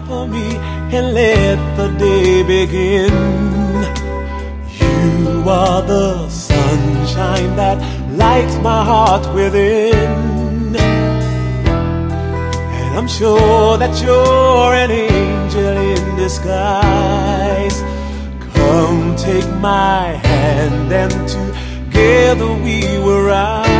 for me and let the day begin. You are the sunshine that lights my heart within, and I'm sure that you're an angel in disguise. Come take my hand and together we will rise.